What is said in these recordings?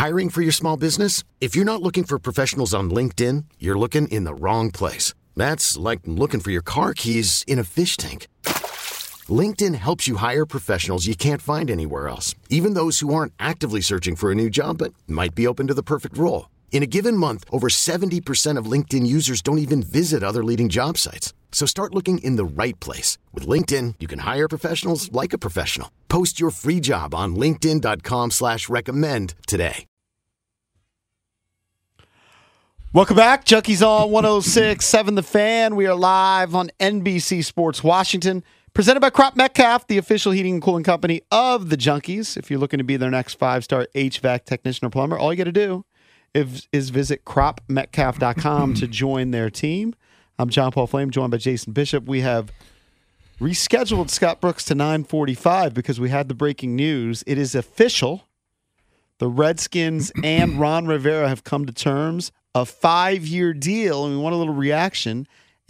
Hiring for your small business? If you're not looking for professionals on LinkedIn, you're looking in the wrong place. That's like looking for your car keys in a fish tank. LinkedIn helps you hire professionals you can't find anywhere else, even those who aren't actively searching for a new job but might be open to the perfect role. In a given month, over 70% of LinkedIn users don't even visit other leading job sites. So start looking in the right place. With LinkedIn, you can hire professionals like a professional. Post your free job on linkedin.com/recommend today. Welcome back. Junkies on 106.7 The Fan. We are live on NBC Sports Washington. Presented by Crop Metcalf, the official heating and cooling company of the Junkies. If you're looking to be their next 5-star HVAC technician or plumber, all you got to do is visit cropmetcalf.com to join their team. I'm John Paul Flame, joined by Jason Bishop. We have rescheduled Scott Brooks to 9:45 because we had the breaking news. It is official. The Redskins and Ron Rivera have come to terms. A 5-year deal, and we want a little reaction.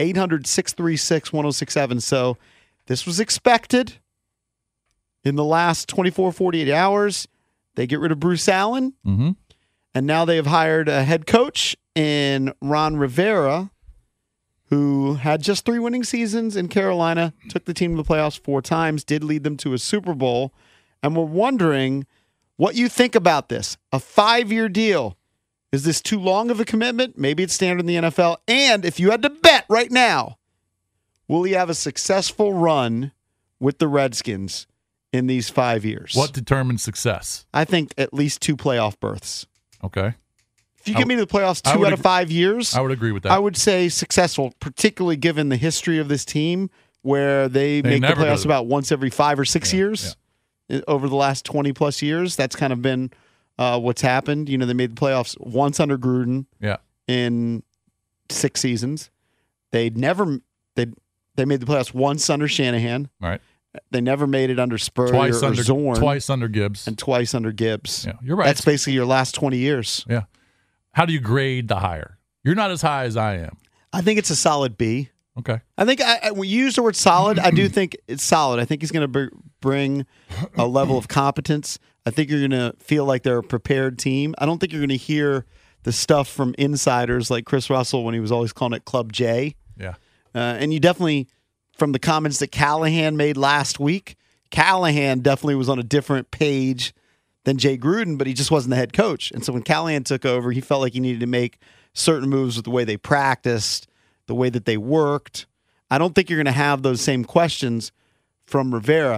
800-636-1067. So this was expected. In the last 24, 48 hours, they get rid of Bruce Allen. Mm-hmm. And now they have hired a head coach in Ron Rivera, who had just 3 winning seasons in Carolina, took the team to the playoffs 4 times, did lead them to a Super Bowl. And we're wondering what you think about this. A 5-year deal. Is this too long of a commitment? Maybe it's standard in the NFL. And if you had to bet right now, will he have a successful run with the Redskins in these 5 years? What determines success? I think at least 2 playoff berths. Okay. If you get me to the playoffs 2 out of 5 years, I would agree with that. I would say successful, particularly given the history of this team where they make the playoffs about once every 5 or 6 years over the last 20-plus years. That's kind of been what's happened. You know, they made the playoffs once under Gruden in 6 seasons. They made the playoffs once under Shanahan. Right. They never made it under Spurrier or Zorn. Twice under Gibbs. And twice under Gibbs. Yeah, you're right. That's basically your last 20 years. Yeah. How do you grade the hire? You're not as high as I am. I think it's a solid B. Okay. I think when you use the word solid, I do think it's solid. I think he's going to bring a level of competence. I think you're going to feel like they're a prepared team. I don't think you're going to hear the stuff from insiders like Chris Russell when he was always calling it Club J. Yeah. And you definitely, from the comments that Callahan made last week, Callahan definitely was on a different page than Jay Gruden, but he just wasn't the head coach. And so when Callahan took over, he felt like he needed to make certain moves with the way they practiced, the way that they worked. I don't think you're going to have those same questions from Rivera.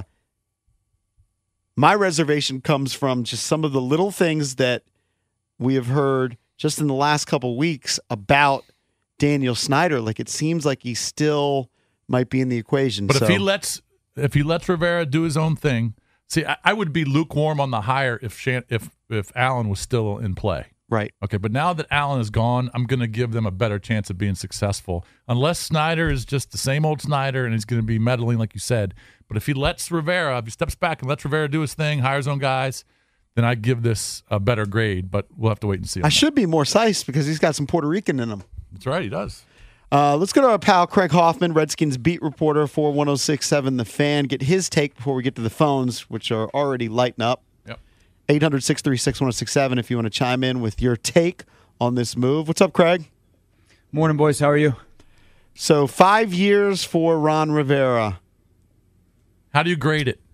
My reservation comes from just some of the little things that we have heard just in the last couple of weeks about Daniel Snyder. Like, it seems like he still might be in the equation. But if he lets Rivera do his own thing, see, I would be lukewarm on the hire if Allen was still in play. Right. Okay, but now that Allen is gone, I'm going to give them a better chance of being successful. Unless Snyder is just the same old Snyder and he's going to be meddling, like you said. But if he steps back and lets Rivera do his thing, hire his own guys, then I give this a better grade. But we'll have to wait and see. I should be more nice because he's got some Puerto Rican in him. That's right, he does. Let's go to our pal Craig Hoffman, Redskins beat reporter for 106.7 The Fan. Get his take before we get to the phones, which are already lighting up. 800-636-1067 if you want to chime in with your take on this move. What's up, Craig? Morning, boys. How are you? So 5 years for Ron Rivera. How do you grade it?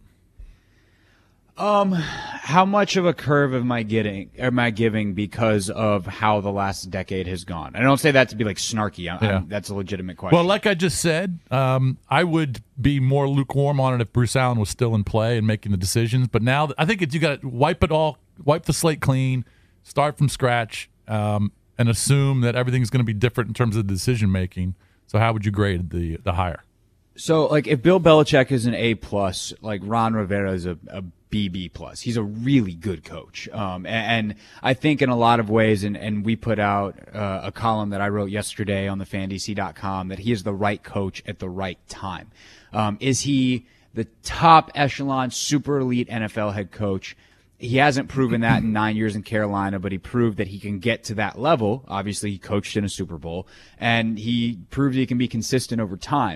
How much of a curve am I giving because of how the last decade has gone? I don't say that to be like snarky. That's a legitimate question. Well, like I just said, I would be more lukewarm on it if Bruce Allen was still in play and making the decisions. But now I think you got to wipe the slate clean, start from scratch, and assume that everything's going to be different in terms of the decision making. So how would you grade the hire? So, like, if Bill Belichick is an A+, like Ron Rivera is a BB+. He's a really good coach. And I think in a lot of ways, and we put out a column that I wrote yesterday on thefandc.com, that he is the right coach at the right time. Is he the top echelon, super elite NFL head coach? He hasn't proven that in 9 years in Carolina, but he proved that he can get to that level. Obviously, he coached in a Super Bowl, and he proved he can be consistent over time.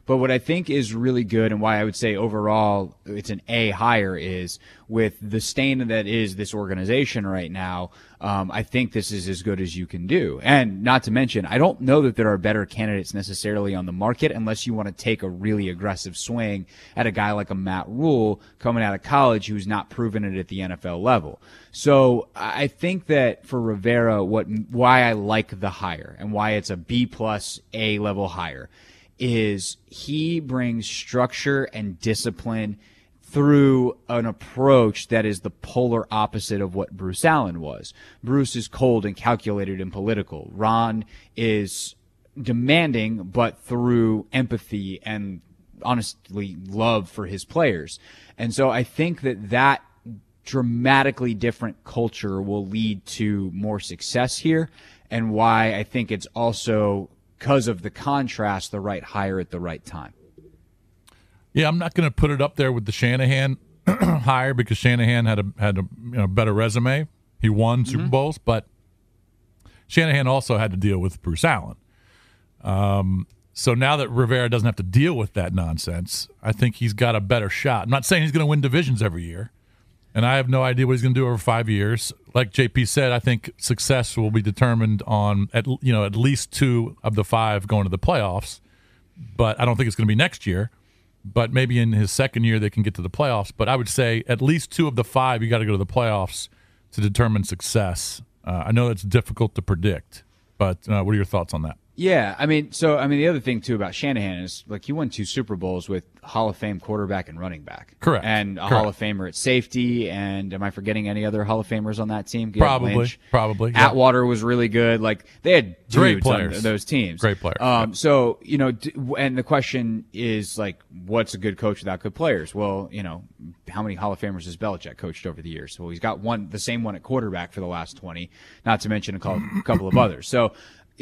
But what I think is really good, and why I would say overall it's an A hire, is with the stain that is this organization right now. I think this is as good as you can do. And not to mention, I don't know that there are better candidates necessarily on the market unless you want to take a really aggressive swing at a guy like a Matt Rule coming out of college who's not proven it at the NFL level. So I think that for Rivera, why I like the hire and why it's a B plus A level hire is he brings structure and discipline through an approach that is the polar opposite of what Bruce Allen was. Bruce is cold and calculated and political. Ron is demanding, but through empathy and honestly love for his players. And so I think that dramatically different culture will lead to more success here, and why I think it's also, because of the contrast, the right hire at the right time. Yeah, I'm not going to put it up there with the Shanahan hire because Shanahan had a better resume. He won Super Bowls, but Shanahan also had to deal with Bruce Allen. So now that Rivera doesn't have to deal with that nonsense, I think he's got a better shot. I'm not saying he's going to win divisions every year, and I have no idea what he's going to do over 5 years. Like JP said, I think success will be determined on at least 2 of the 5 going to the playoffs, but I don't think it's going to be next year. But maybe in his second year they can get to the playoffs. But I would say at least 2 of the 5 you got to go to the playoffs to determine success. I know it's difficult to predict, but what are your thoughts on that? Yeah, the other thing too about Shanahan is like he won 2 Super Bowls with Hall of Fame quarterback and running back. Correct. And a Hall of Famer at safety. And am I forgetting any other Hall of Famers on that team? Probably. Atwater was really good. Like they had great dudes players on those teams. Great players. So and the question is like, what's a good coach without good players? Well, how many Hall of Famers has Belichick coached over the years? Well, he's got the same one at quarterback for the last 20, not to mention a couple of others. So.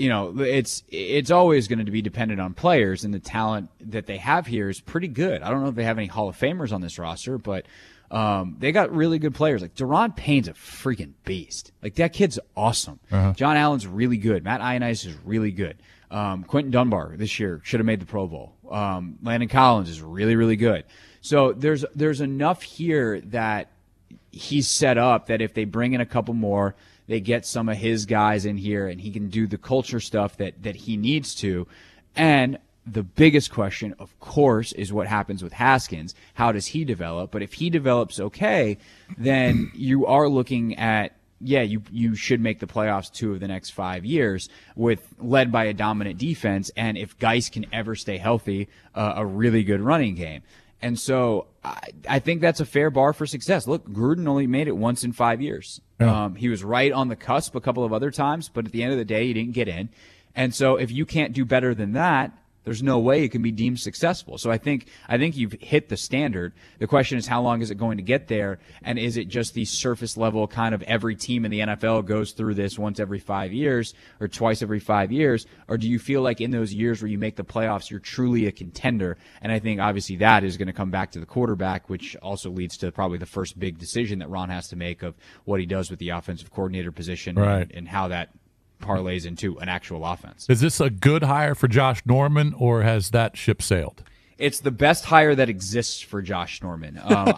It's always going to be dependent on players, and the talent that they have here is pretty good. I don't know if they have any Hall of Famers on this roster, but they got really good players. Like Daron Payne's a freaking beast. Like that kid's awesome. John Allen's really good. Matt Ioannidis is really good. Quentin Dunbar this year should have made the Pro Bowl. Landon Collins is really, really good. So there's enough here that he's set up that if they bring in a couple more, they get some of his guys in here, and he can do the culture stuff that he needs to. And the biggest question, of course, is what happens with Haskins. How does he develop? But if he develops okay, then you are looking at, you should make the playoffs 2 of the next 5 years led by a dominant defense. And if Geis can ever stay healthy, a really good running game. And so I think that's a fair bar for success. Look, Gruden only made it once in 5 years. Yeah. He was right on the cusp a couple of other times, but at the end of the day, he didn't get in. And so if you can't do better than that, there's no way it can be deemed successful. So I think you've hit the standard. The question is, how long is it going to get there? And is it just the surface level kind of every team in the NFL goes through this once every 5 years or twice every 5 years? Or do you feel like in those years where you make the playoffs, you're truly a contender? And I think obviously that is going to come back to the quarterback, which also leads to probably the first big decision that Ron has to make of what he does with the offensive coordinator position, right, and how that parlays into an actual offense. Is this a good hire for Josh Norman, or has that ship sailed? It's the best hire that exists for Josh Norman.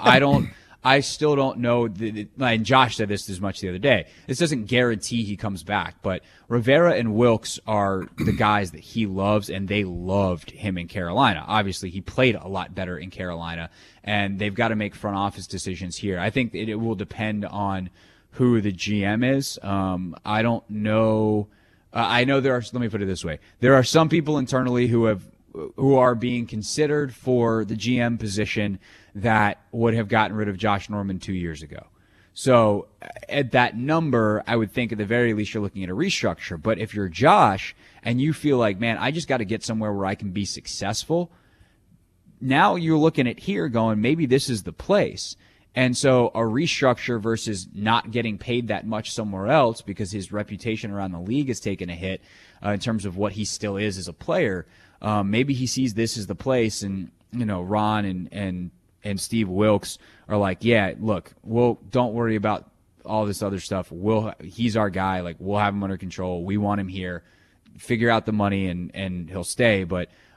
I still don't know. And Josh said this as much the other day. This doesn't guarantee he comes back, but Rivera and Wilkes are the guys that he loves, and they loved him in Carolina. Obviously, he played a lot better in Carolina, and they've got to make front office decisions here. I think it will depend on who the GM is. I don't know. I know there are. Let me put it this way: there are some people internally who are being considered for the GM position that would have gotten rid of Josh Norman 2 years ago. So at that number, I would think at the very least you're looking at a restructure. But if you're Josh and you feel like, man, I just got to get somewhere where I can be successful, now you're looking at here going, maybe this is the place. And so a restructure versus not getting paid that much somewhere else because his reputation around the league has taken a hit in terms of what he still is as a player. Maybe he sees this as the place, and Ron and Steve Wilkes are like, yeah, look, don't worry about all this other stuff. He's our guy. Like, we'll have him under control. We want him here. Figure out the money and he'll stay. But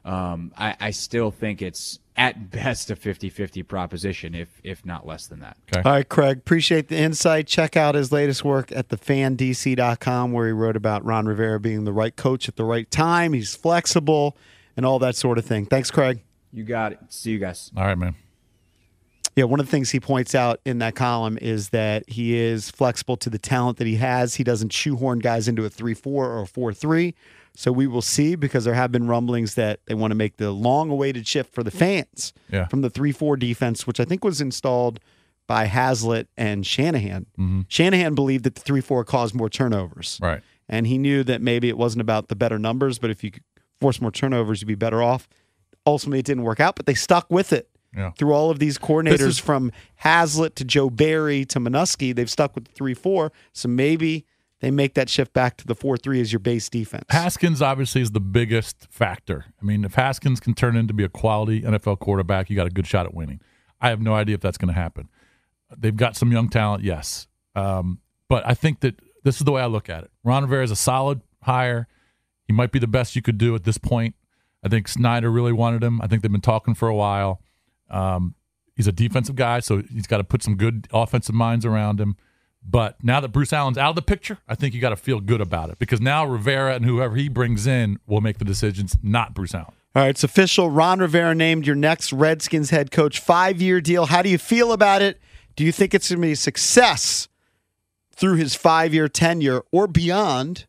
I still think it's at best a 50-50 proposition, if not less than that. Okay. All right, Craig, appreciate the insight. Check out his latest work at thefandc.com, where he wrote about Ron Rivera being the right coach at the right time. He's flexible and all that sort of thing. Thanks, Craig. You got it. See you guys. All right, man. Yeah, one of the things he points out in that column is that he is flexible to the talent that he has. He doesn't shoehorn guys into a 3-4 or a 4-3. So we will see, because there have been rumblings that they want to make the long-awaited shift for the fans from the 3-4 defense, which I think was installed by Haslett and Shanahan. Mm-hmm. Shanahan believed that the 3-4 caused more turnovers. Right. And he knew that maybe it wasn't about the better numbers, but if you could force more turnovers, you'd be better off. Ultimately, it didn't work out, but they stuck with it. Yeah. Through all of these coordinators, from Haslett to Joe Barry to Minuski, they've stuck with the 3-4. So maybe they make that shift back to the 4-3 as your base defense. Haskins obviously is the biggest factor. I mean, if Haskins can turn into be a quality NFL quarterback, you got a good shot at winning. I have no idea if that's going to happen. They've got some young talent, yes. But I think that this is the way I look at it. Ron Rivera is a solid hire. He might be the best you could do at this point. I think Snyder really wanted him. I think they've been talking for a while. He's a defensive guy, so he's got to put some good offensive minds around him. But now that Bruce Allen's out of the picture, I think you got to feel good about it, because now Rivera and whoever he brings in will make the decisions, not Bruce Allen. All right, it's official. Ron Rivera named your next Redskins head coach. 5-year deal. How do you feel about it? Do you think it's going to be a success through his 5-year tenure or beyond?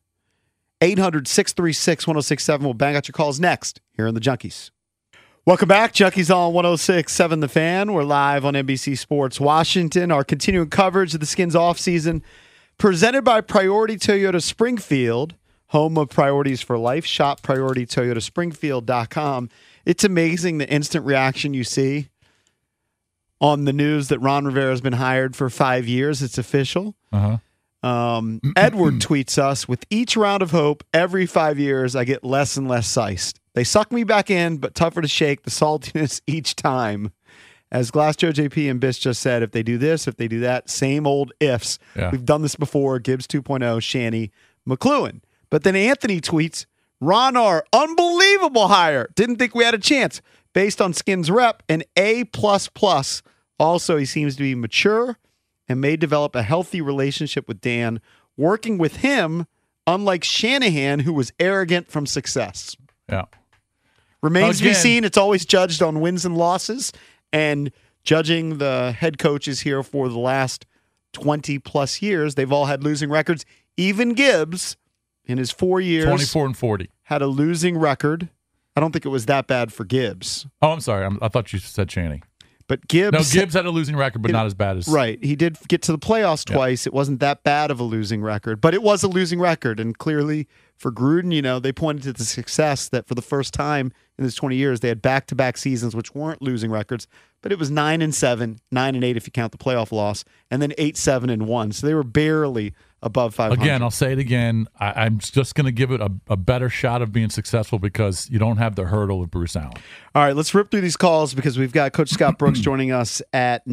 800-636-1067. We'll bang out your calls next here on the Junkies. Welcome back. Junkies on 106.7 The Fan. We're live on NBC Sports Washington. Our continuing coverage of the Skins offseason presented by Priority Toyota Springfield, home of Priorities for Life. Shop PriorityToyotaSpringfield.com. It's amazing the instant reaction you see on the news that Ron Rivera has been hired for 5 years. It's official. Uh-huh. Edward tweets us, with each round of hope, every 5 years, I get less and less sized. They suck me back in, but tougher to shake, the saltiness each time. As Glass Joe JP and Biss just said, if they do this, if they do that, same old ifs. Yeah. We've done this before. Gibbs 2.0, Shanny, McLuhan. But then Anthony tweets, Ron R., unbelievable hire. Didn't think we had a chance. Based on Skins rep, an A++. Also, he seems to be mature and may develop a healthy relationship with Dan, working with him, unlike Shanahan, who was arrogant from success. Yeah. Remains to be seen. It's always judged on wins and losses, and judging the head coaches here for the last 20-plus years, they've all had losing records. Even Gibbs, in his 4 years, 24-40, had a losing record. I don't think it was that bad for Gibbs. Oh, I'm sorry. I thought you said Chaney. But Gibbs had a losing record, but not as bad as... Right. He did get to the playoffs twice. It wasn't that bad of a losing record, but it was a losing record. And clearly for Gruden, they pointed to the success that for the first time in his 20 years, they had back-to-back seasons which weren't losing records, but it was 9-7, 9-8 if you count the playoff loss, and then 8-7-1. So they were barely above 500. Again, I'll say it again. I'm just going to give it a better shot of being successful because you don't have the hurdle of Bruce Allen. All right, let's rip through these calls because we've got Coach Scott Brooks joining us at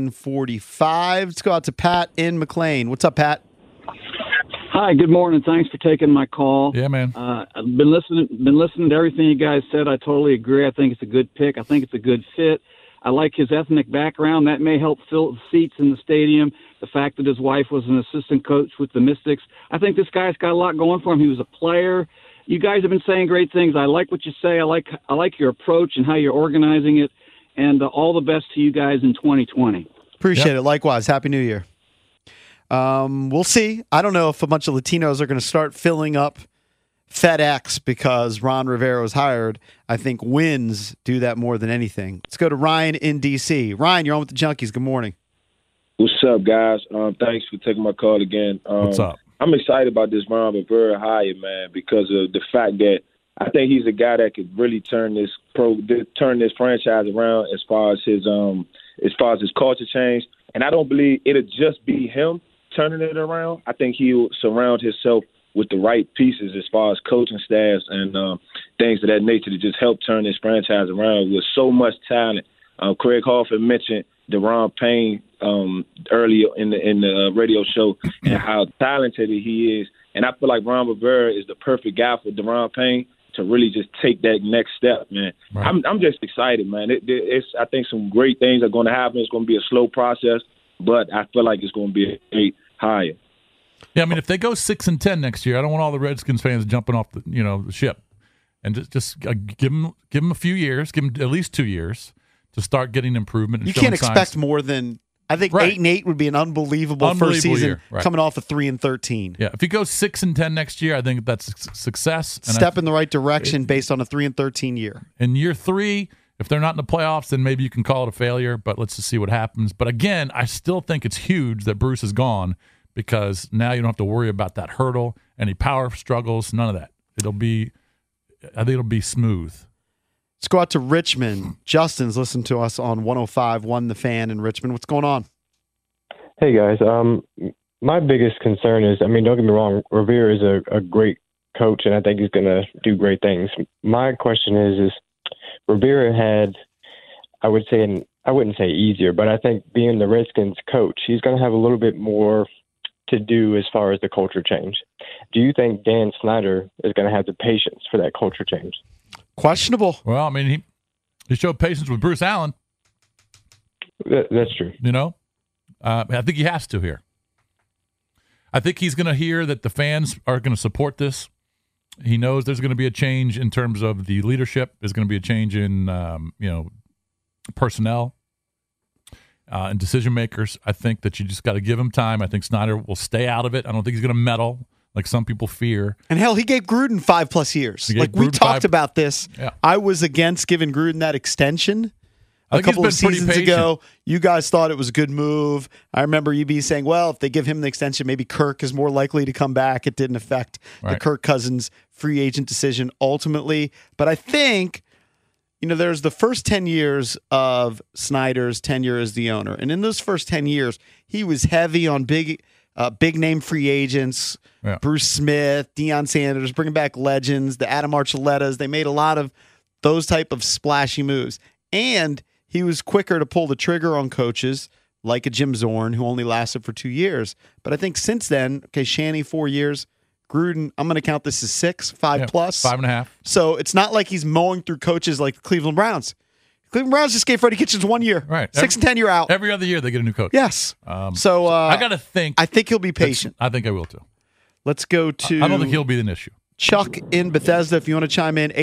9:45. Let's go out to Pat in McLean. What's up, Pat? Hi, good morning. Thanks for taking my call. Yeah, man. I've been listening to everything you guys said. I totally agree. I think it's a good pick. I think it's a good fit. I like his ethnic background. That may help fill seats in the stadium. The fact that his wife was an assistant coach with the Mystics. I think this guy's got a lot going for him. He was a player. You guys have been saying great things. I like what you say. I like your approach and how you're organizing it. And all the best to you guys in 2020. Appreciate it. Likewise. Happy New Year. We'll see. I don't know if a bunch of Latinos are going to start filling up FedEx because Ron Rivera was hired. I think wins do that more than anything. Let's go to Ryan in D.C. Ryan, you're on with the Junkies. Good morning. What's up, guys? Thanks for taking my call again. What's up? I'm excited about this Ron Rivera hire, man, because of the fact that I think he's a guy that could really turn this franchise around as far as his culture change. And I don't believe it'll just be him turning it around. I think he'll surround himself with the right pieces as far as coaching staffs and things of that nature to just help turn this franchise around with so much talent. Craig Hoffman mentioned Deron Payne earlier in the radio show and how talented he is. And I feel like Ron Rivera is the perfect guy for Deron Payne to really just take that next step, man. Right. I'm just excited, man. I think some great things are going to happen. It's going to be a slow process, but I feel like it's going to be a great hire. Yeah, I mean, if they go 6-10 next year, I don't want all the Redskins fans jumping off the ship, and just give them a few years, give them at least 2 years to start getting improvement. And you can't signs. expect more than. I think Right. 8-8 would be an unbelievable first season year. Right. coming off of 3-13. Yeah, if he goes 6-10 next year, I think that's a success. And Step in the right direction based on a 3-13 year. in year 3, if they're not in the playoffs, then maybe you can call it a failure. But let's just see what happens. But again, I still think it's huge that Bruce is gone because now you don't have to worry about that hurdle, any power struggles, none of that. I think it'll be smooth. Let's go out to Richmond. Justin's listened to us on 105.1 The Fan in Richmond. What's going on? Hey, guys. My biggest concern is, don't get me wrong, Rivera is a great coach, and I think he's going to do great things. My question is Rivera had, I wouldn't say easier, but I think being the Redskins coach, he's going to have a little bit more to do as far as the culture change. Do you think Dan Snyder is going to have the patience for that culture change? Questionable. Well, I mean, he showed patience with Bruce Allen. That's true. I think he has to here. I think he's going to hear that the fans are going to support this. He knows there's going to be a change in terms of the leadership. There's going to be a change in, personnel and decision makers. I think that you just got to give him time. I think Snyder will stay out of it. I don't think he's going to meddle like some people fear. And hell, he gave Gruden 5+ years. Like we talked about this. Yeah. I was against giving Gruden that extension I a think he's couple of been pretty seasons patient. ago. You guys thought it was a good move. I remember you be saying, well, if they give him the extension, maybe Kirk is more likely to come back. It didn't affect the Right. Kirk Cousins free agent decision ultimately. But I think, there's the first 10 years of Snyder's tenure as the owner. And in those first 10 years, he was heavy on big name free agents, Yeah. Bruce Smith, Deion Sanders, bringing back legends, the Adam Archuletas. They made a lot of those type of splashy moves. And he was quicker to pull the trigger on coaches like a Jim Zorn, who only lasted for 2 years. But I think since then, Shanny 4 years, Gruden, I'm going to count this as 5 plus. 5.5. So it's not like he's mowing through coaches like the Cleveland Browns. Cleveland Browns just gave Freddie Kitchens 1 year. Right. 6-10, you're out. Every other year they get a new coach. Yes. So I got to think. I think he'll be patient. I think I will too. Let's go to I don't think he'll be an issue. Chuck in Bethesda. If you want to chime in,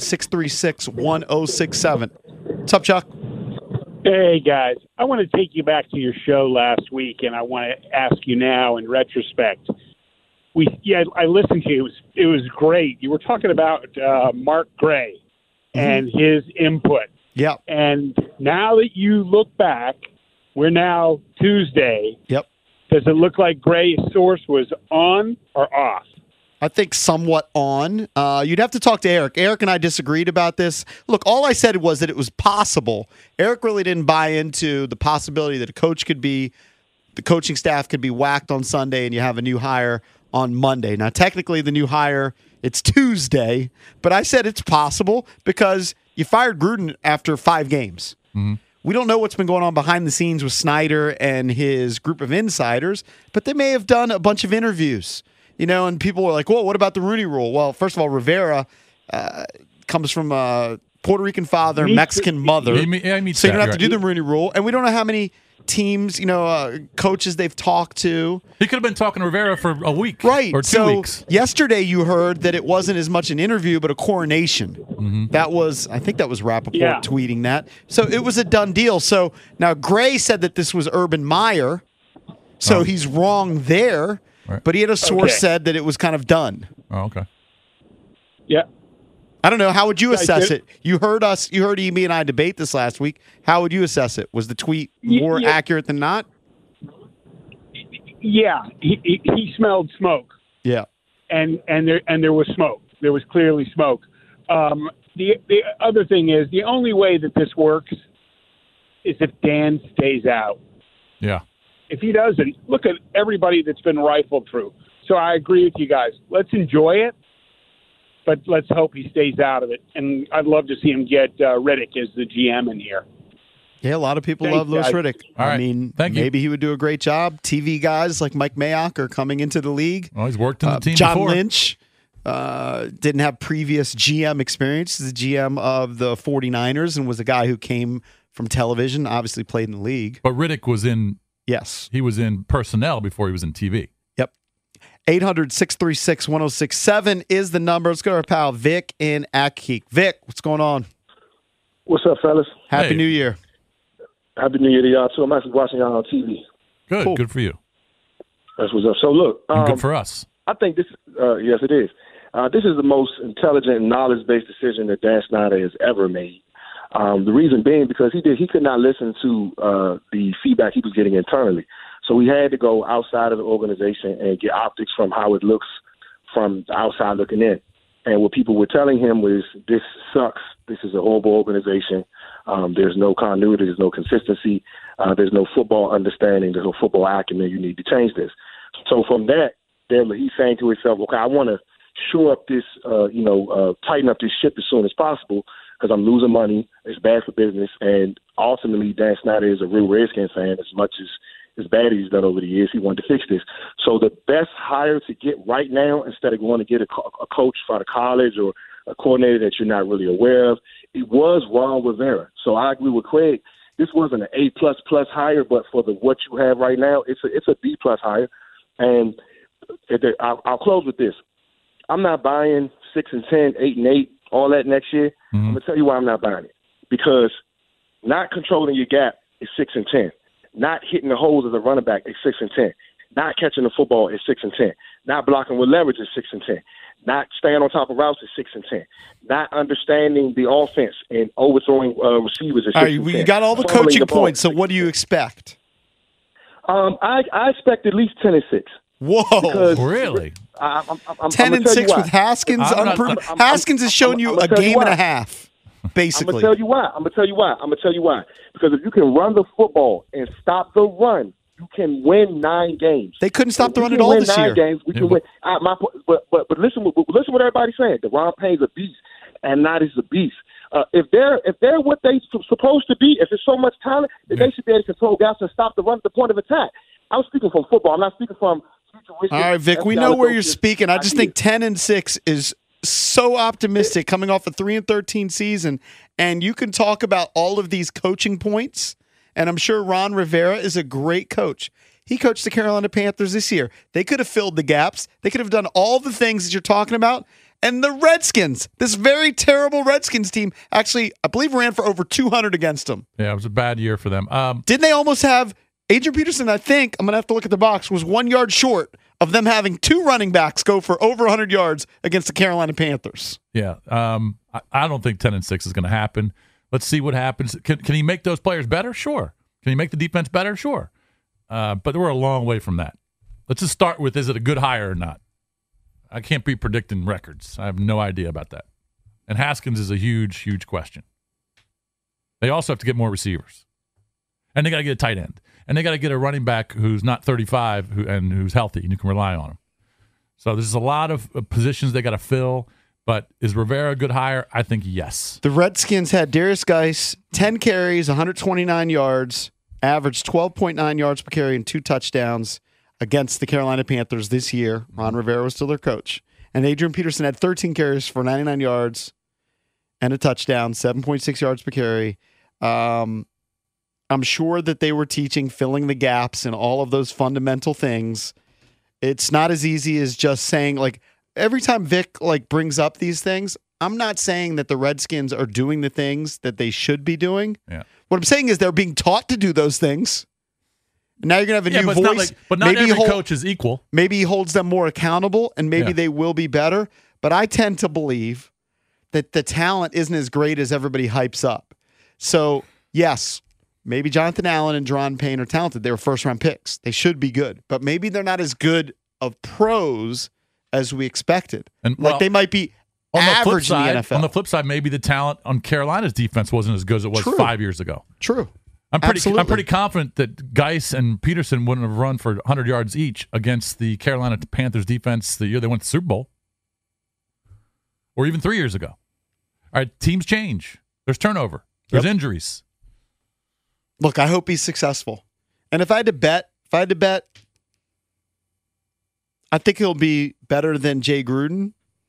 800-636-1067. What's up, Chuck? Hey, guys. I want to take you back to your show last week, and I want to ask you now in retrospect. I listened to you. It was great. You were talking about Mark Gray and his input. Yep. And now that you look back, we're now Tuesday. Yep. Does it look like Gray's source was on or off? I think somewhat on. You'd have to talk to Eric. Eric and I disagreed about this. Look, all I said was that it was possible. Eric really didn't buy into the possibility that the coaching staff could be whacked on Sunday and you have a new hire on Monday. Now, technically, the new hire, it's Tuesday, but I said it's possible because you fired Gruden after 5 games. Mm-hmm. We don't know what's been going on behind the scenes with Snyder and his group of insiders, but they may have done a bunch of interviews. And people were like, well, what about the Rooney Rule? Well, first of all, Rivera comes from a Puerto Rican father, Mexican mother. He So meets you don't that, have to right. do the Rooney Rule. And we don't know how many teams, coaches they've talked to. He could have been talking to Rivera for a week, Right. or 2 so weeks. yesterday you heard that it wasn't as much an interview, but a coronation. Mm-hmm. I think that was Rappaport Yeah. tweeting that. So it was a done deal. So now Gray said that this was Urban Meyer. So he's wrong there. Right. But he had a source Okay. said that it was kind of done. Oh, okay. Yeah. I don't know. How would you I assess did- it? You heard me and I debate this last week. How would you assess it? Was the tweet more Yeah. accurate than not? Yeah. He smelled smoke. Yeah. And there was smoke. There was clearly smoke. The other thing is the only way that this works is if Dan stays out. Yeah. If he doesn't, look at everybody that's been rifled through. So I agree with you guys. Let's enjoy it, but let's hope he stays out of it. And I'd love to see him get Riddick as the GM in here. Yeah, a lot of people Thanks, love Louis guys. Riddick. All I right. mean, Thank you. maybe he would do a great job. TV guys like Mike Mayock are coming into the league. Well, he's worked in the team John before. Lynch. didn't have previous GM experience. He's the GM of the 49ers and was a guy who came from television, obviously played in the league. But Riddick was in he was in personnel before he was in TV. Yep. 800-636-1067 is the number. Let's go to our pal Vic in Ackeek. Vic, what's going on? What's up, fellas? Happy New Year. Happy New Year to y'all, too. I'm actually watching y'all on TV. Good. Cool. Good for you. That's what's up. So, look. And good for us. I think this, yes, it is. This is the most intelligent and knowledge-based decision that Dan Snyder has ever made. The reason being because he could not listen to the feedback he was getting internally. So he had to go outside of the organization and get optics from how it looks from the outside looking in. And what people were telling him was, this sucks. This is a horrible organization. There's no continuity. There's no consistency. There's no football understanding. There's no football acumen. You need to change this. So from that, he's saying to himself, okay, I want to shore up this, tighten up this ship as soon as possible because I'm losing money. It's bad for business. And ultimately, Dan Snyder is a real Redskins fan as much as bad as he's done over the years. He wanted to fix this. So the best hire to get right now, instead of going to get a coach out of college or a coordinator that you're not really aware of, it was Ron Rivera. So I agree with Craig. This wasn't an A++ hire, but for what you have right now, it's a B+ hire. And I'll close with this. I'm not buying 6-10, 8-8, all that next year. Mm-hmm. I'm going to tell you why I'm not buying it. Because not controlling your gap is 6-10. Not hitting the holes as a running back is 6-10. Not catching the football is 6-10. Not blocking with leverage is 6-10. Not staying on top of routes is 6-10. Not understanding the offense and overthrowing receivers is 6-10. All right, you got all the coaching points, so what do you expect? I expect at least 10-6. Whoa! Really? I'm 10-6 with Haskins. Haskins has shown you a game and a half, basically. I'm gonna tell you why. Because if you can run the football and stop the run, you can win 9 games. They couldn't stop the run at all this year. 9 games, we can win. But listen what everybody's saying. Deron Payne's a beast, and not is a beast. If they're what they supposed to be, if there's so much talent, then they should be able to control guys and stop the run at the point of attack. I'm speaking from football. I'm not speaking from. All right, Vic, we know where you're speaking. I just think 10-6 is so optimistic coming off a 3-13 season, and you can talk about all of these coaching points, and I'm sure Ron Rivera is a great coach. He coached the Carolina Panthers this year. They could have filled the gaps. They could have done all the things that you're talking about, and the Redskins, this very terrible Redskins team, actually, I believe ran for over 200 against them. Yeah, it was a bad year for them. Didn't they almost have Adrian Peterson, I think, I'm going to have to look at the box, was 1 yard short of them having 2 running backs go for over 100 yards against the Carolina Panthers. Yeah. I don't think 10-6 is going to happen. Let's see what happens. Can he make those players better? Sure. Can he make the defense better? Sure. But we're a long way from that. Let's just start with, is it a good hire or not? I can't be predicting records. I have no idea about that. And Haskins is a huge, huge question. They also have to get more receivers. And they got to get a tight end. And they got to get a running back who's not 35 and who's healthy, and you can rely on him. So there's a lot of positions they got to fill. But is Rivera a good hire? I think yes. The Redskins had Darius Geis, 10 carries, 129 yards, averaged 12.9 yards per carry and 2 touchdowns against the Carolina Panthers this year. Ron Rivera was still their coach. And Adrian Peterson had 13 carries for 99 yards and a touchdown, 7.6 yards per carry. I'm sure that they were teaching filling the gaps and all of those fundamental things. It's not as easy as just saying, like, every time Vic brings up these things, I'm not saying that the Redskins are doing the things that they should be doing. Yeah. What I'm saying is they're being taught to do those things. And now you're going to have a new voice. But not every coach is equal. Maybe he holds them more accountable, and maybe they will be better. But I tend to believe that the talent isn't as great as everybody hypes up. So, yes, maybe Jonathan Allen and Deron Payne are talented. They were first-round picks. They should be good. But maybe they're not as good of pros as we expected. And they might be average in the NFL. On the flip side, maybe the talent on Carolina's defense wasn't as good as it was 5 years ago. True. I'm pretty confident that Geis and Peterson wouldn't have run for 100 yards each against the Carolina Panthers defense the year they went to the Super Bowl. Or even 3 years ago. All right, teams change. There's turnover. There's injuries. Look, I hope he's successful. And if I had to bet, I think he'll be better than Jay Gruden.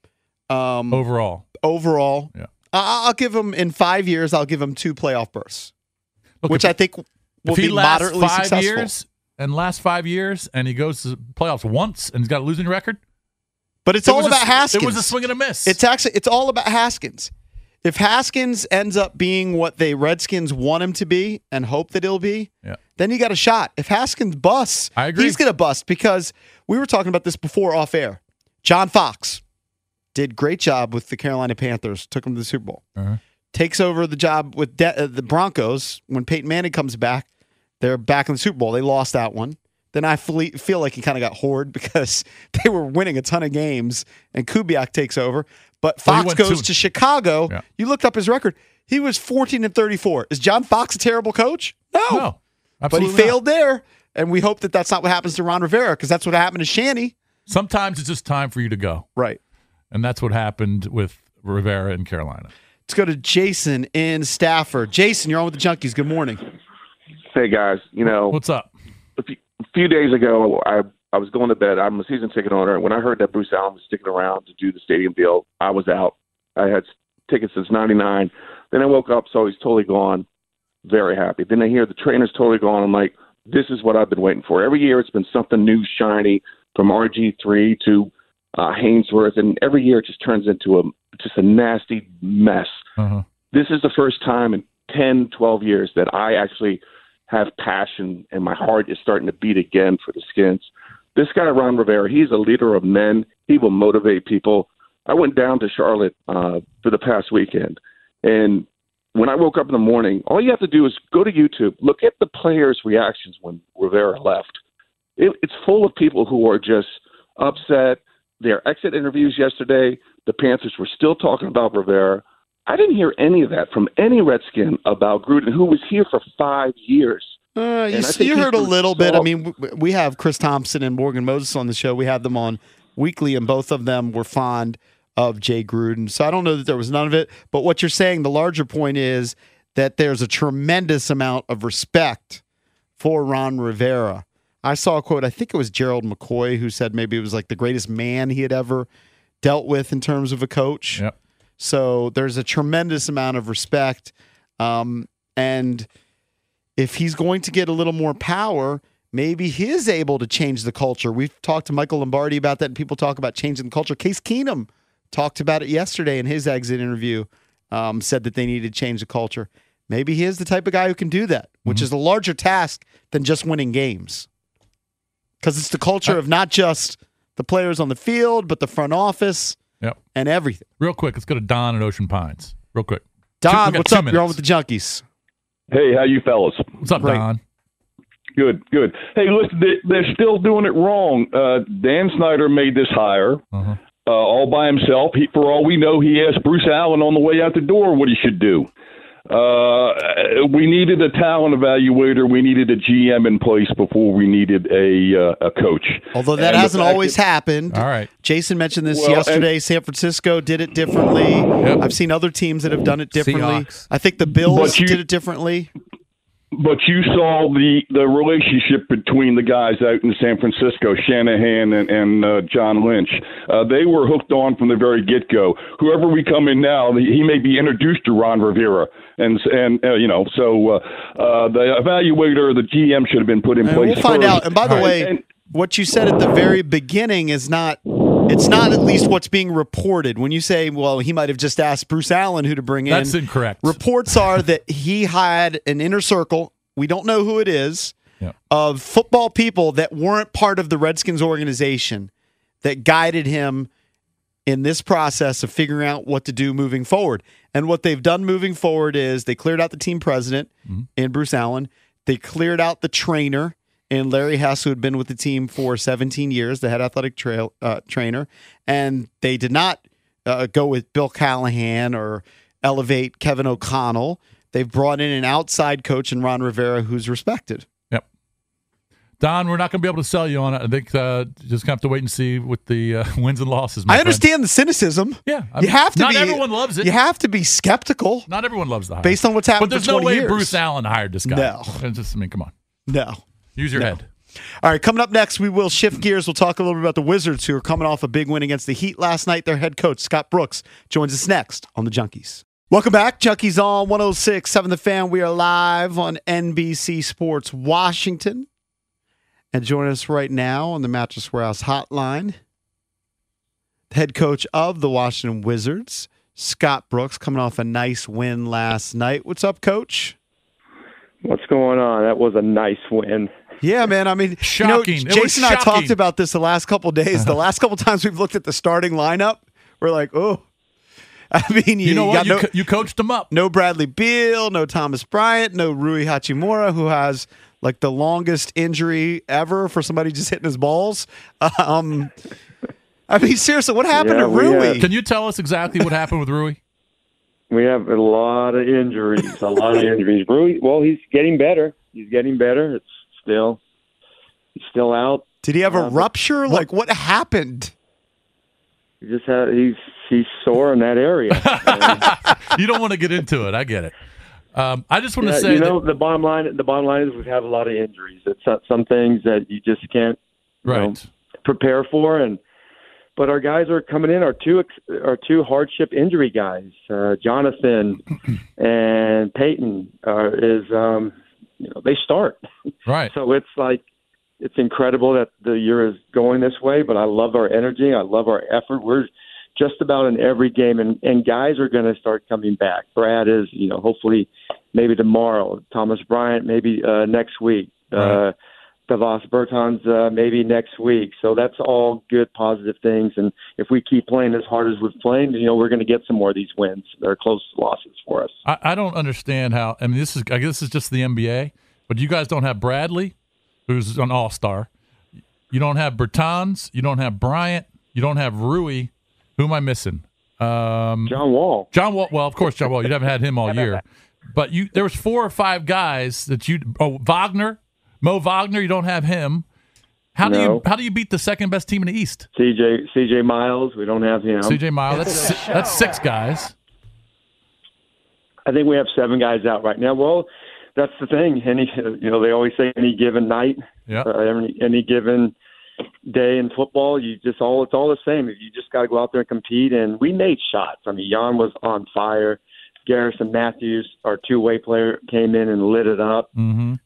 Overall. Yeah. I'll give him, in 5 years, I'll give him 2 playoff berths, which I think will be moderately successful. Last 5 years, and he goes to playoffs once, and he's got a losing record. But it's all about Haskins. It was a swing and a miss. It's all about Haskins. If Haskins ends up being what the Redskins want him to be and hope that he'll be, then you got a shot. If Haskins busts, I agree. He's going to bust, because we were talking about this before off air. John Fox did great job with the Carolina Panthers, took them to the Super Bowl. Takes over the job with the Broncos. When Peyton Manning comes back, they're back in the Super Bowl. They lost that one. Then I feel like he kind of got whored because they were winning a ton of games, and Kubiak takes over. But Fox goes to Chicago. Yeah. You looked up his record. He was 14-34. Is John Fox a terrible coach? No, but he failed there, and we hope that that's not what happens to Ron Rivera, because that's what happened to Shanny. Sometimes it's just time for you to go. Right. And that's what happened with Rivera in Carolina. Let's go to Jason in Stafford. Jason, you're on with the Junkies. Good morning. Hey, guys. What's up? A few days ago, I was going to bed. I'm a season ticket owner. And when I heard that Bruce Allen was sticking around to do the stadium deal, I was out. I had tickets since 99. Then I woke up, so he's totally gone. Very happy. Then I hear the trainer's totally gone. I'm like, this is what I've been waiting for. Every year it's been something new, shiny, from RG3 to Hainsworth, and every year it just turns into a nasty mess. This is the first time in 10, 12 years that I actually have passion, and my heart is starting to beat again for the Skins. This guy, Ron Rivera, he's a leader of men. He will motivate people. I went down to Charlotte for the past weekend, and when I woke up in the morning, all you have to do is go to YouTube, look at the players' reactions when Rivera left. It's full of people who are just upset. Their exit interviews yesterday, the Panthers were still talking about Rivera. I didn't hear any of that from any Redskin about Gruden, who was here for 5 years. You heard a little bit. I mean, we have Chris Thompson and Morgan Moses on the show. We had them on weekly, and both of them were fond of Jay Gruden. So I don't know that there was none of it. But what you're saying, the larger point is that there's a tremendous amount of respect for Ron Rivera. I saw a quote, I think it was Gerald McCoy, who said maybe it was like the greatest man he had ever dealt with in terms of a coach. Yep. So there's a tremendous amount of respect. And if he's going to get a little more power, maybe he is able to change the culture. We've talked to Michael Lombardi about that, and people talk about changing the culture. Case Keenum talked about it yesterday in his exit interview, said that they needed to change the culture. Maybe he is the type of guy who can do that, which is a larger task than just winning games. Because it's the culture of not just the players on the field, but the front office and everything. Real quick, let's go to Don at Ocean Pines. Real quick. Don, what's up? You're on with the Junkies. Hey, how you fellas? What's up, Don? Good. Hey, listen, they're still doing it wrong. Dan Snyder made this hire all by himself. For all we know, he asked Bruce Allen on the way out the door what he should do. We needed a talent evaluator. We needed a GM in place before we needed a coach. Although that hasn't always happened. All right. Jason mentioned this yesterday. San Francisco did it differently. Yep. I've seen other teams that have done it differently. Seahawks. I think the Bills did it differently. But you saw the relationship between the guys out in San Francisco, Shanahan and John Lynch. They were hooked on from the very get-go. Whoever we come in now, he may be introduced to Ron Rivera. And so the evaluator, the GM should have been put in place. We'll find first. out. And by the way, what you said at the very beginning is not – it's not at least what's being reported. When you say, well, he might have just asked Bruce Allen who to bring in. That's incorrect. Reports are that he had an inner circle, we don't know who it is, of football people that weren't part of the Redskins organization that guided him in this process of figuring out what to do moving forward. And what they've done moving forward is they cleared out the team president in Bruce Allen. They cleared out the trainer and Larry Hess, who had been with the team for 17 years, the head athletic trainer. And they did not go with Bill Callahan or elevate Kevin O'Connell. They've brought in an outside coach in Ron Rivera who's respected. Yep. Don, we're not going to be able to sell you on it. I think just going to have to wait and see with the wins and losses. I understand the cynicism. Yeah. You have to not everyone loves it. You have to be skeptical. Not everyone loves the hire. Based on what's happened for 20 years. But there's no way Bruce Allen hired this guy. No. Come on. No. Use your head. All right, coming up next, we will shift gears. We'll talk a little bit about the Wizards, who are coming off a big win against the Heat last night. Their head coach, Scott Brooks, joins us next on the Junkies. Welcome back. Junkies on 106.7 The Fan. We are live on NBC Sports Washington. And join us right now on the Mattress Warehouse hotline, the head coach of the Washington Wizards, Scott Brooks, coming off a nice win last night. What's up, Coach? What's going on? That was a nice win. Yeah, man. I mean, shocking. Jason and I talked about this the last couple of days. The last couple of times we've looked at the starting lineup, we're like, oh. I mean, you know what? You coached them up. No Bradley Beal, no Thomas Bryant, no Rui Hachimura, who has like the longest injury ever for somebody just hitting his balls. I mean, seriously, what happened to Rui? Can you tell us exactly what happened with Rui? We have a lot of injuries. Rui, well, he's getting better. He's still out. Did he have a rupture? Like, what happened? He just had he's sore in that area. You don't want to get into it. I get it. I just want to say, the bottom line is we have a lot of injuries. It's some things that you just can't prepare for, but our guys are coming in. Our two hardship injury guys, Jonathan and Peyton, they start. Right. So it's like it's incredible that the year is going this way. But I love our energy. I love our effort. We're just about in every game, and guys are going to start coming back. Brad is, hopefully maybe tomorrow. Thomas Bryant maybe next week. Davos Bertans maybe next week. So that's all good, positive things. And if we keep playing as hard as we've played, we're going to get some more of these wins. They're close losses for us. I don't understand how. I mean, I guess this is just the NBA, but you guys don't have Bradley, who's an all-star. You don't have Bertans. You don't have Bryant. You don't have Rui. Who am I missing? John Wall. Well, of course, John Wall. You haven't had him all year. But there was 4 or 5 guys that Wagner, Mo Wagner, you don't have him. How do you beat the second best team in the East? CJ Miles, we don't have him. CJ Miles, that's 6 guys. I think we have 7 guys out right now. Well, that's the thing. They always say any given night, any given day in football, it's all the same. You just got to go out there and compete. And we made shots. I mean, Jan was on fire. Garrison Matthews, our two-way player, came in and lit it up. Mm-hmm.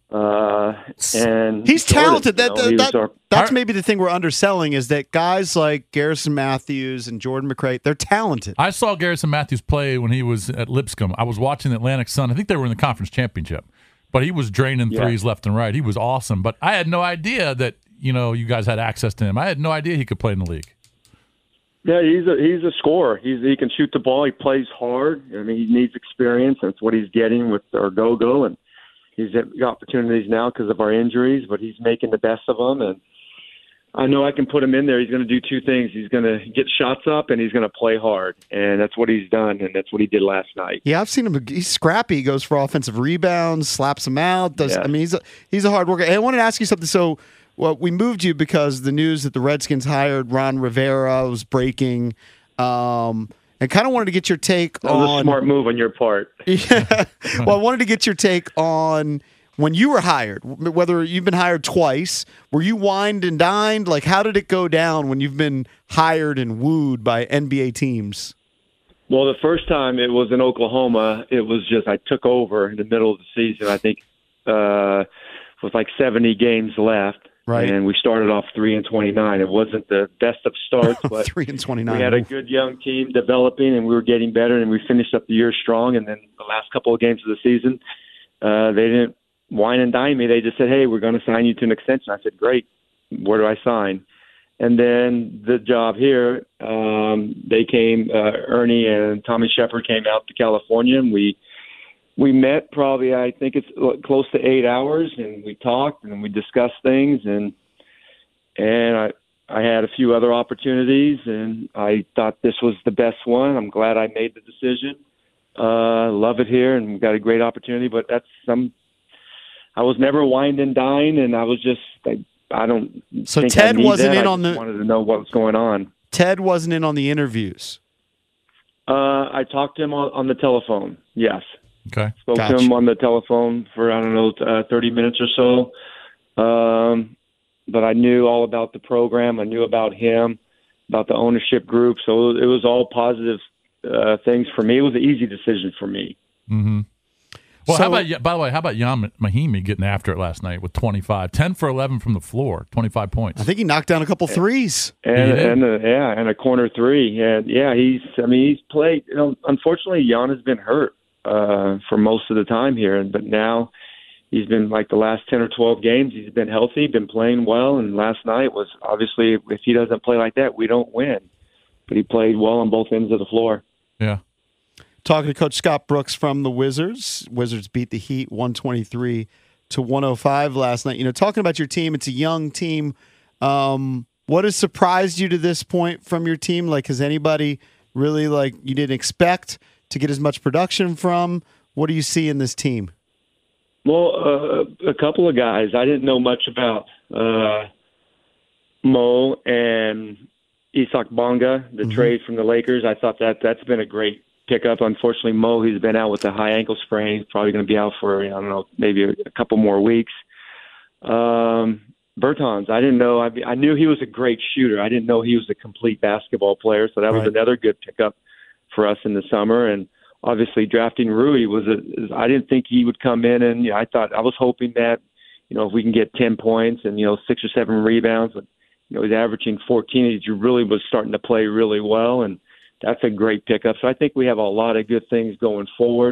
And he's talented. That's maybe the thing we're underselling is that guys like Garrison Matthews and Jordan McRae, they're talented. I saw Garrison Matthews play when he was at Lipscomb. I was watching the Atlantic Sun. I think they were in the conference championship, but he was draining threes left and right. He was awesome, but I had no idea that you guys had access to him. I had no idea he could play in the league. Yeah, he's a scorer. He can shoot the ball. He plays hard. I mean, he needs experience. That's what he's getting with our go-go, and he's got opportunities now because of our injuries, but he's making the best of them. And I know I can put him in there. He's going to do 2 things. He's going to get shots up, and he's going to play hard, and that's what he's done, and that's what he did last night. Yeah, I've seen him. He's scrappy. He goes for offensive rebounds, slaps them out. I mean, he's a hard worker. Hey, I wanted to ask you something. So, we moved you because the news that the Redskins hired Ron Rivera was breaking, and kind of wanted to get your take on. That was a smart move on your part. Yeah. Well, I wanted to get your take on when you were hired, whether you've been hired twice. Were you wined and dined? Like, how did it go down when you've been hired and wooed by NBA teams? Well, the first time it was in Oklahoma. It was just I took over in the middle of the season. I think with like 70 games left. Right. And we started off 3-29. It wasn't the best of starts, but 3-29. We had a good young team developing, and we were getting better, and we finished up the year strong. And then the last couple of games of the season, they didn't wine and dine me. They just said, hey, we're going to sign you to an extension. I said, great. Where do I sign? And then the job here, they came, Ernie and Tommy Shepard came out to California, and we met probably, I think it's close to 8 hours, and we talked and we discussed things, and I had a few other opportunities, and I thought this was the best one. I'm glad I made the decision. Love it here, and we've got a great opportunity, but I was never wined and dined, and I was just, I don't So think Ted I wasn't that. in I on just the wanted to know what was going on. Ted wasn't in on the interviews. I talked to him on the telephone, yes. Okay. Spoke to him on the telephone for, 30 minutes or so. but I knew all about the program. I knew about him, about the ownership group. So it was all positive things for me. It was an easy decision for me. Mm-hmm. Well, by the way, how about Jan Mahimi getting after it last night with 25, 10 for 11 from the floor, 25 points. I think he knocked down a couple threes. And a corner three. And he's played. Unfortunately, Jan has been hurt for most of the time here, but now he's been like the last 10 or 12 games. He's been healthy, been playing well, and last night was obviously if he doesn't play like that, we don't win. But he played well on both ends of the floor. Yeah. Talking to Coach Scott Brooks from the Wizards. Wizards beat the Heat 123-105 last night. Talking about your team, it's a young team. What has surprised you to this point from your team? Like, has anybody really, you didn't expect to get as much production from? What do you see in this team? Well, a couple of guys. I didn't know much about Mo and Isaac Bonga, the trade from the Lakers. I thought that's been a great pickup. Unfortunately, Mo, he's been out with a high ankle sprain. He's probably going to be out for, maybe a couple more weeks. Bertans, I didn't know. I knew he was a great shooter. I didn't know he was a complete basketball player, so that was another good pickup for us in the summer. And obviously drafting Rui I didn't think he would come in, and I was hoping that, if we can get 10 points and, 6 or 7 rebounds, he's averaging 14. He really was starting to play really well, and that's a great pickup. So I think we have a lot of good things going forward.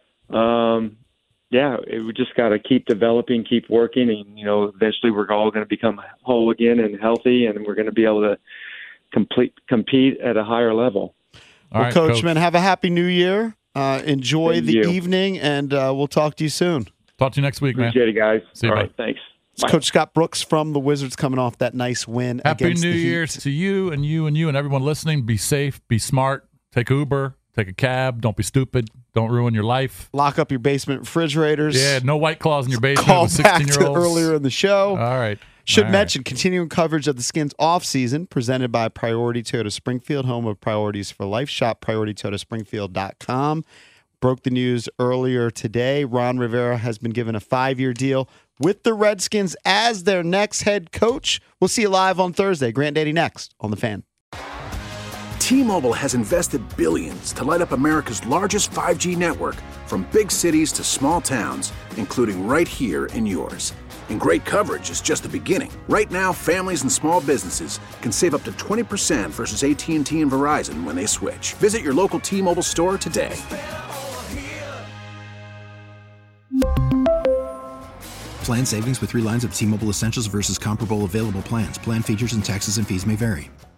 We just got to keep developing, keep working, and, eventually we're all going to become whole again and healthy, and we're going to be able to compete at a higher level. All right, Coach, man, have a happy new year. Enjoy the evening, and we'll talk to you soon. Talk to you next week, man. Appreciate it, guys. See you, all right, thanks. It's Coach Scott Brooks from the Wizards coming off that nice win against the Heat. Happy New Year's to you and you and you and everyone listening. Be safe, be smart, take Uber, take a cab, don't be stupid, don't ruin your life. Lock up your basement refrigerators. Yeah, no White Claws in your basement Call with 16-year-olds. Back to earlier in the show. All right. Should mention continuing coverage of the Skins off-season presented by Priority Toyota Springfield, home of Priorities for Life. Shop PriorityToyotaSpringfield.com. Broke the news earlier today. Ron Rivera has been given a 5-year deal with the Redskins as their next head coach. We'll see you live on Thursday. Grant Daddy next on The Fan. T-Mobile has invested billions to light up America's largest 5G network, from big cities to small towns, including right here in yours. And great coverage is just the beginning. Right now, families and small businesses can save up to 20% versus AT&T and Verizon when they switch. Visit your local T-Mobile store today. Plan savings with 3 lines of T-Mobile Essentials versus comparable available plans. Plan features and taxes and fees may vary.